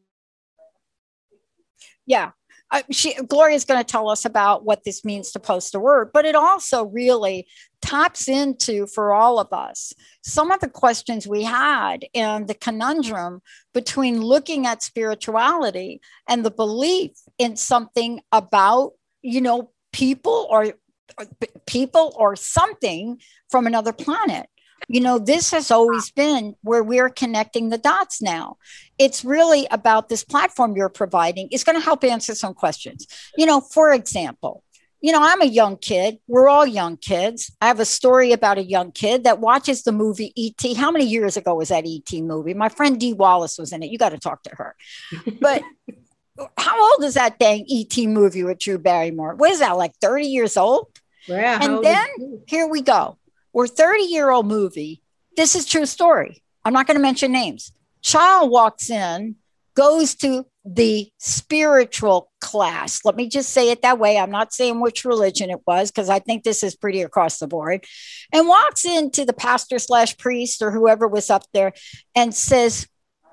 Speaker 2: Yeah. Uh, she, Gloria's going to tell us about what this means to post a word, but it also really taps into, for all of us, some of the questions we had and the conundrum between looking at spirituality and the belief in something about, you know, people or, or people or something from another planet. You know, this has always been where we're connecting the dots now. It's really about this platform you're providing. It's going to help answer some questions. You know, for example, you know, I'm a young kid. We're all young kids. I have a story about a young kid that watches the movie E T. How many years ago was that E T movie? My friend Dee Wallace was in it. You got to talk to her. But how old is that dang E T movie with Drew Barrymore? What is that, like thirty years old?
Speaker 3: Yeah.
Speaker 2: And then here we go. We're thirty-year-old movie. This is true story. I'm not going to mention names. Child walks in, goes to the spiritual class. Let me just say it that way. I'm not saying which religion it was, because I think this is pretty across the board. And walks into the pastor slash priest or whoever was up there and says,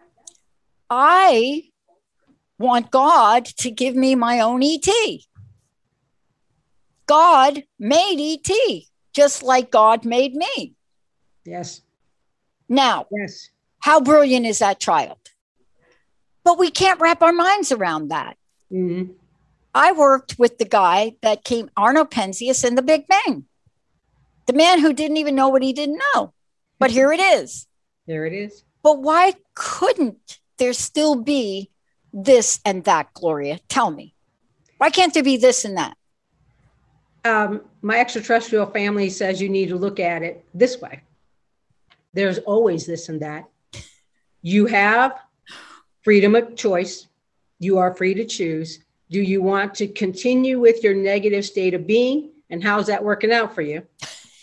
Speaker 2: I want God to give me my own E T. God made E T. Just like God made me.
Speaker 3: Yes.
Speaker 2: Now,
Speaker 3: yes.
Speaker 2: How brilliant is that child? But we can't wrap our minds around that.
Speaker 3: Mm-hmm.
Speaker 2: I worked with the guy that came, Arno Penzias, in the Big Bang. The man who didn't even know what he didn't know. But here it is.
Speaker 3: There it is.
Speaker 2: But why couldn't there still be this and that, Gloria? Tell me. Why can't there be this and that?
Speaker 3: Um, my extraterrestrial family says you need to look at it this way. There's always this and that. You have freedom of choice. You are free to choose. Do you want to continue with your negative state of being? And how's that working out for you?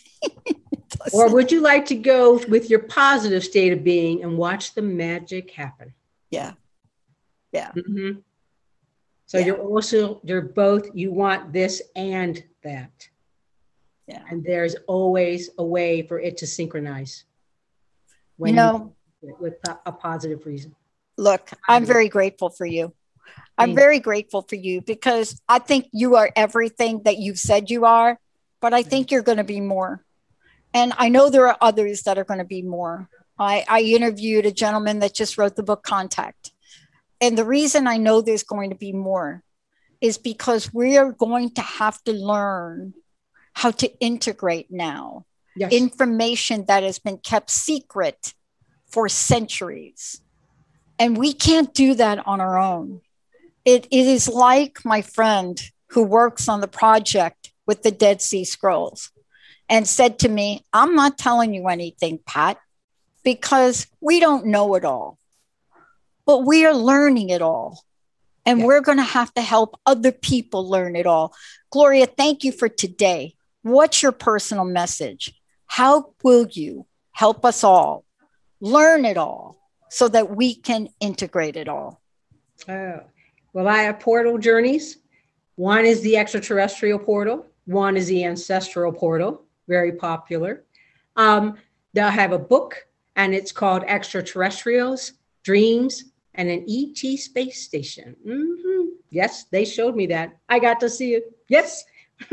Speaker 3: Or would you like to go with your positive state of being and watch the magic happen?
Speaker 2: Yeah. Yeah.
Speaker 3: Mm-hmm. So
Speaker 2: yeah.
Speaker 3: you're also, you're both, you want this and that.
Speaker 2: Yeah.
Speaker 3: And there's always a way for it to synchronize.
Speaker 2: When you know,
Speaker 3: you, with a positive reason.
Speaker 2: Look, I'm very grateful for you. I'm very grateful for you because I think you are everything that you've said you are, but I think you're going to be more. And I know there are others that are going to be more. I, I interviewed a gentleman that just wrote the book Contact. And the reason I know there's going to be more is because we are going to have to learn how to integrate now yes. information that has been kept secret for centuries. And we can't do that on our own. It, it is like my friend who works on the project with the Dead Sea Scrolls and said to me, I'm not telling you anything, Pat, because we don't know it all. But we are learning it all. And yeah. we're going to have to help other people learn it all. Gloria, thank you for today. What's your personal message? How will you help us all learn it all so that we can integrate it all?
Speaker 3: Oh, well, I have portal journeys. One is the extraterrestrial portal. One is the ancestral portal, very popular. Um, I have a book, and it's called Extraterrestrials, Dreams, and an E T space station. Mm-hmm. Yes, they showed me that. I got to see it. Yes.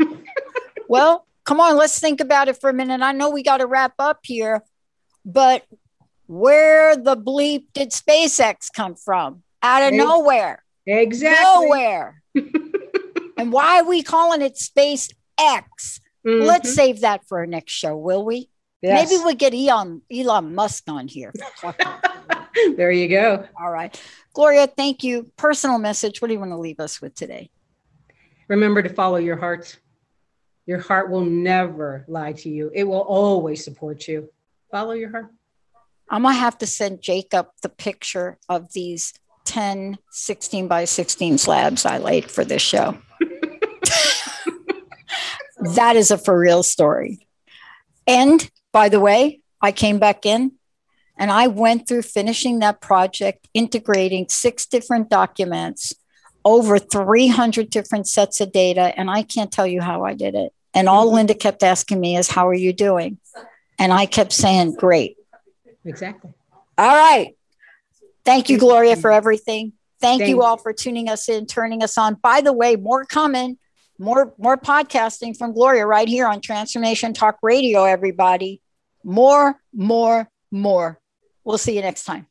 Speaker 2: Well, come on, let's think about it for a minute. I know we got to wrap up here, but where the bleep did SpaceX come from? Out of
Speaker 3: Exactly.
Speaker 2: nowhere.
Speaker 3: Exactly.
Speaker 2: Nowhere. And why are we calling it SpaceX? Mm-hmm. Let's save that for our next show, will we? Yes. Maybe we'll get Elon, Elon Musk on here.
Speaker 3: There you go.
Speaker 2: All right. Gloria, thank you. Personal message. What do you want to leave us with today?
Speaker 3: Remember to follow your heart. Your heart will never lie to you. It will always support you. Follow your heart.
Speaker 2: I'm going to have to send Jacob the picture of these ten sixteen by sixteen slabs I laid for this show. That is a for real story. And by the way, I came back in And I went through finishing that project, integrating six different documents, over three hundred different sets of data. And I can't tell you how I did it. And all Linda kept asking me is, how are you doing? And I kept saying, great.
Speaker 3: Exactly.
Speaker 2: All right. Thank you, Gloria, for everything. Thank
Speaker 3: Thank
Speaker 2: you
Speaker 3: you.
Speaker 2: all for tuning us in, turning us on. By the way, more coming, more, more podcasting from Gloria right here on Transformation Talk Radio, everybody. More, more, more. We'll see you next time.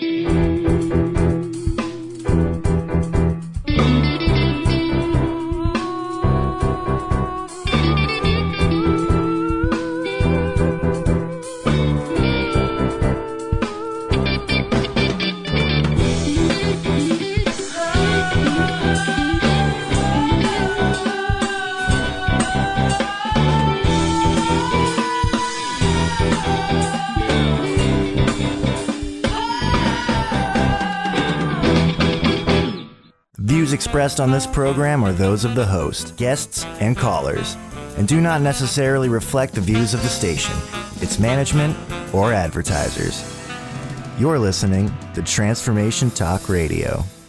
Speaker 14: Views expressed on this program are those of the host, guests, and callers, and do not necessarily reflect the views of the station, its management, or advertisers. You're listening to Transformation Talk Radio.